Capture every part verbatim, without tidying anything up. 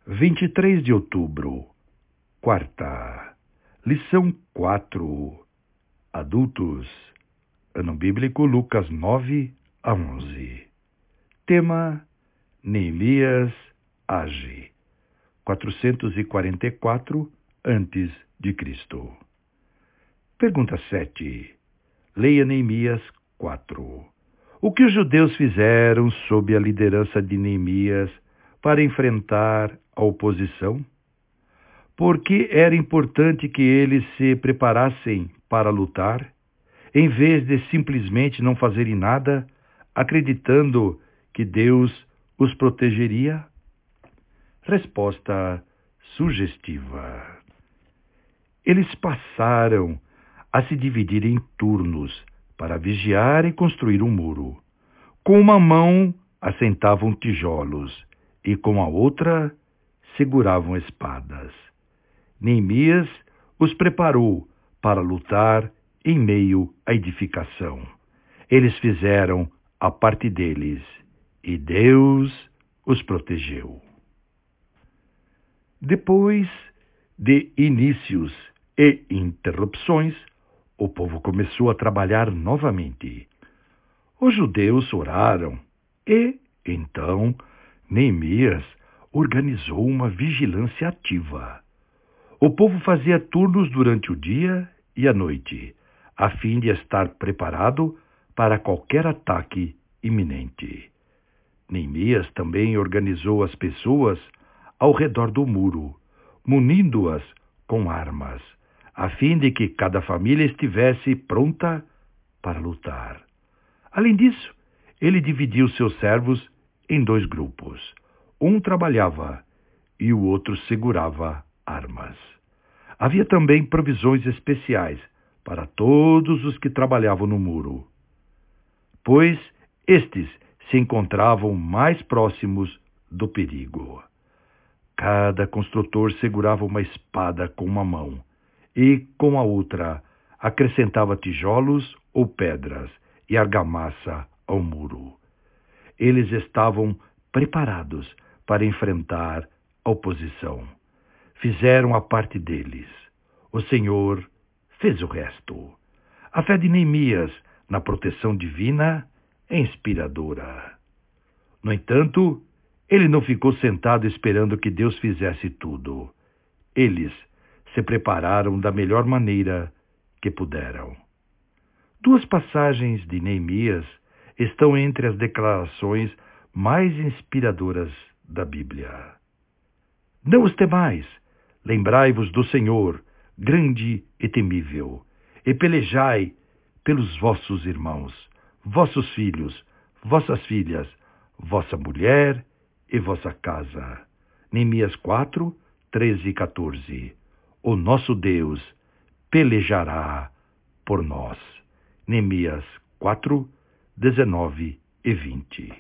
vinte e três de outubro, quarta, lição quatro, adultos, ano bíblico Lucas nove a onze. Tema, Neemias age, quatrocentos e quarenta e quatro antes de Cristo. Pergunta sete. Leia Neemias quatro. O que os judeus fizeram sob a liderança de Neemias para enfrentar a oposição? Porque era importante que eles se preparassem para lutar, em vez de simplesmente não fazerem nada, acreditando que Deus os protegeria? Resposta sugestiva. Eles passaram a se dividir em turnos para vigiar e construir um muro. Com uma mão assentavam tijolos e com a outra seguravam espadas. Neemias os preparou para lutar em meio à edificação. Eles fizeram a parte deles e Deus os protegeu. Depois de inícios e interrupções, o povo começou a trabalhar novamente. Os judeus oraram e, então, Neemias organizou uma vigilância ativa. O povo fazia turnos durante o dia e a noite, a fim de estar preparado para qualquer ataque iminente. Neemias também organizou as pessoas ao redor do muro, munindo-as com armas, a fim de que cada família estivesse pronta para lutar. Além disso, ele dividiu seus servos em dois grupos. Um trabalhava e o outro segurava armas. Havia também provisões especiais para todos os que trabalhavam no muro, pois estes se encontravam mais próximos do perigo. Cada construtor segurava uma espada com uma mão e, com a outra, acrescentava tijolos ou pedras e argamassa ao muro. Eles estavam preparados para enfrentar a oposição. Fizeram a parte deles. O Senhor fez o resto. A fé de Neemias na proteção divina é inspiradora. No entanto, ele não ficou sentado esperando que Deus fizesse tudo. Eles se prepararam da melhor maneira que puderam. Duas passagens de Neemias estão entre as declarações mais inspiradoras da Bíblia. Não os temais, lembrai-vos do Senhor, grande e temível, e pelejai pelos vossos irmãos, vossos filhos, vossas filhas, vossa mulher e vossa casa. Neemias quatro, treze e quatorze. O nosso Deus pelejará por nós. Neemias quatro, dezenove e vinte.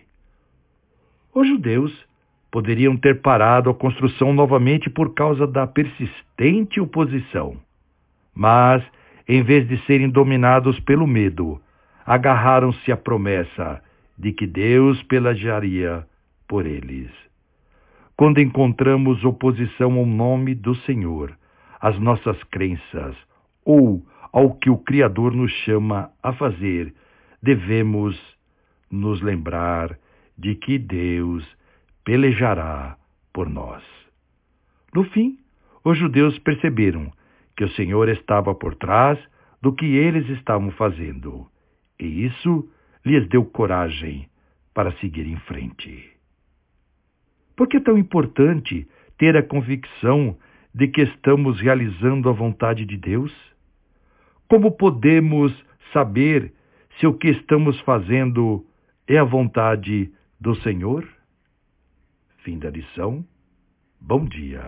Os judeus poderiam ter parado a construção novamente por causa da persistente oposição. Mas, em vez de serem dominados pelo medo, agarraram-se à promessa de que Deus pelejaria por eles. Quando encontramos oposição ao nome do Senhor, às nossas crenças ou ao que o Criador nos chama a fazer, devemos nos lembrar de que Deus pelejará por nós. No fim, os judeus perceberam que o Senhor estava por trás do que eles estavam fazendo, e isso lhes deu coragem para seguir em frente. Por que é tão importante ter a convicção de que estamos realizando a vontade de Deus? Como podemos saber se o que estamos fazendo é a vontade do Senhor? Fim da lição. Bom dia.